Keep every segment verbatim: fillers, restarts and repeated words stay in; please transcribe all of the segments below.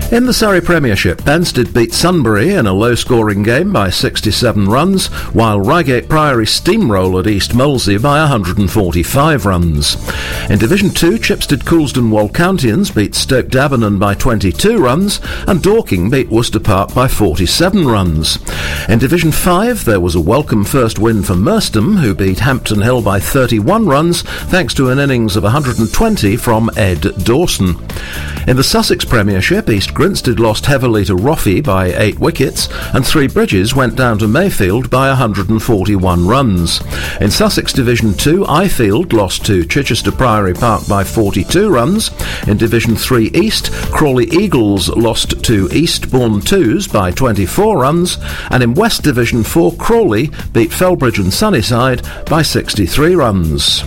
In the Surrey Premiership, Benstead beat Sunbury in a low-scoring game by sixty-seven runs, while Reigate Priory steamrolled East Molesey by one hundred forty-five runs. In Division two, Chipstead Coulsdon Walcountians beat Stoke Davenant by twenty-two runs, and Dorking beat Worcester Park by forty-seven runs. In Division five, there was a welcome first win for Merstham, who beat Hampton Hill by thirty-one runs, thanks to an innings of one hundred twenty from Ed Dawson. In the Sussex Premiership, East Grinstead lost heavily to Roffey by eight wickets, and Three Bridges went down to Mayfield by one hundred forty-one runs. In Sussex Division two, Ifield lost to Chichester Priory Park by forty-two runs. In Division three East, Crawley Eagles lost to Eastbourne Twos by twenty-four runs, and in West Division four, Crawley beat Felbridge and Sunnyside by sixty-three runs.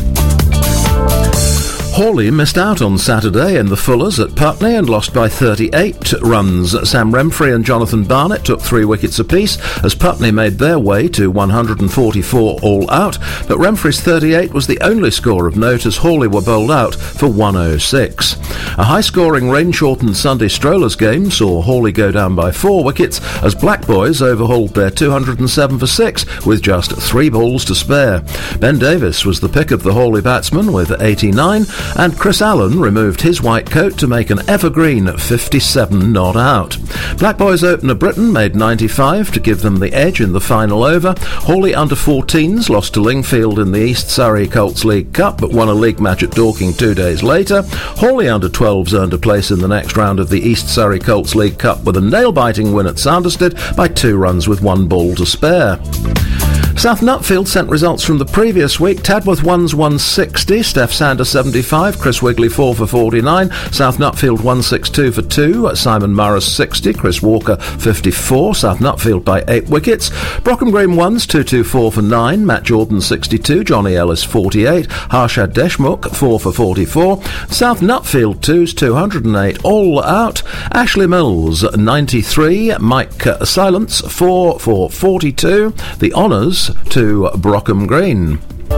Hawley missed out on Saturday in the Fullers at Putney and lost by thirty-eight runs. Sam Remfrey and Jonathan Barnett took three wickets apiece as Putney made their way to one hundred forty-four all out, but Remfrey's thirty-eight was the only score of note as Hawley were bowled out for one oh six. A high-scoring rain-shortened Sunday Strollers game saw Hawley go down by four wickets as Black Boys overhauled their two hundred seven for six with just three balls to spare. Ben Davis was the pick of the Hawley batsman with eighty-nine, and Chris Allen removed his white coat to make an evergreen fifty-seven not out. Black Boys opener Britain made ninety-five to give them the edge in the final over. Hawley under fourteens lost to Lingfield in the East Surrey Colts League Cup but won a league match at Dorking two days later. Hawley under twelves earned a place in the next round of the East Surrey Colts League Cup with a nail-biting win at Sanderstead by two runs with one ball to spare. South Nutfield sent results from the previous week. Tadworth ones one sixty, Steph Sander seventy-five, Chris Wigley four for forty-nine, South Nutfield one sixty-two for two, Simon Morris sixty, Chris Walker fifty-four, South Nutfield by eight wickets. Brockham Green ones two twenty-four for nine, Matt Jordan sixty-two, Johnny Ellis forty-eight, Harshad Deshmukh four for forty-four, South Nutfield twos two hundred eight all out, Ashley Mills ninety-three, Mike Silence four for forty-two, the honours to Brockham Green.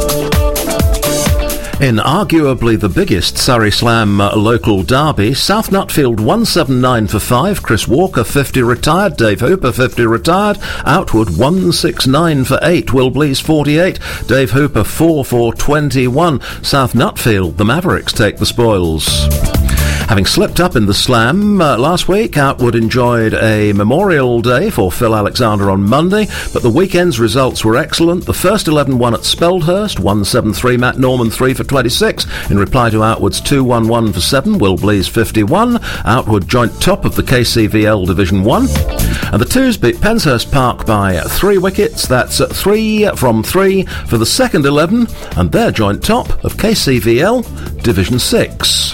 In arguably the biggest Surrey Slam uh, local derby, South Nutfield one seventy-nine for five, Chris Walker fifty retired, Dave Hooper fifty retired, Outward one sixty-nine for eight, Will Blease forty-eight, Dave Hooper four for twenty-one. South Nutfield, the Mavericks take the spoils. Having slipped up in the Slam uh, last week, Outward enjoyed a Memorial Day for Phil Alexander on Monday, but the weekend's results were excellent. The first eleven won at Speldhurst, one seventy-three, Matt Norman three for twenty-six, in reply to Outward's two eleven for seven, Will Blease fifty-one. Outward joint top of the K C V L Division one. And the Twos beat Penshurst Park by three wickets. That's three from three for the second eleven, and they're joint top of K C V L Division six.